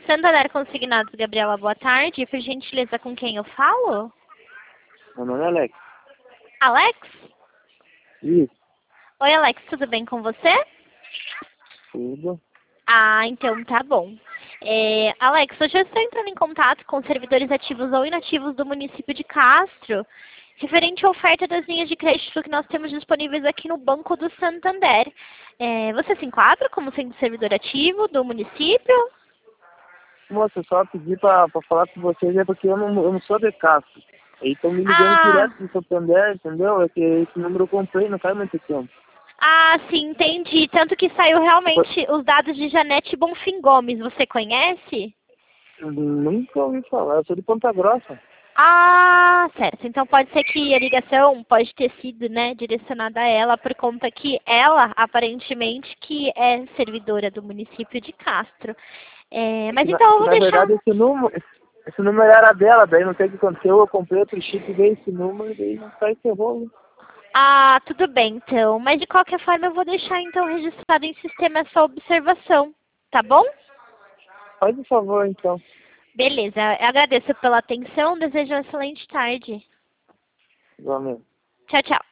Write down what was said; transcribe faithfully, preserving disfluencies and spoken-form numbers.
Santander Consignados, Gabriela, boa tarde. Por gentileza, com quem eu falo? Meu nome é Alex. Alex? Isso. Oi, Alex, tudo bem com você? Tudo. Ah, então tá bom. É, Alex, hoje eu estou entrando em contato com servidores ativos ou inativos do município de Castro, referente à oferta das linhas de crédito que nós temos disponíveis aqui no Banco do Santander. É, você se enquadra como sendo servidor ativo do município? Moça, só pedi pra, pra falar com vocês é porque eu não, eu não sou de Castro. Eles estão me ligando Ah, direto do Santander, entendeu? É que esse número eu comprei, não faz muito tempo. ah, sim, entendi. Tanto que saiu realmente os dados de Janete Bonfim Gomes. Você conhece? Eu nunca ouvi falar, eu sou de Ponta Grossa. Ah, certo. Então pode ser que a ligação pode ter sido, né, direcionada a ela por conta que ela, aparentemente, que é servidora do município de Castro. É, É mas que, na, então eu que, vou na deixar... verdade esse número, esse número era dela, daí não sei o que aconteceu, eu comprei outro chip, veio esse número, e daí não sai esse rolo. Ah, tudo bem, então. Mas de qualquer forma eu vou deixar, então, registrado em sistema essa observação. Tá bom? Faz um favor, então. Beleza. Eu agradeço pela atenção. Desejo uma excelente tarde. Igualmente. Tchau, tchau.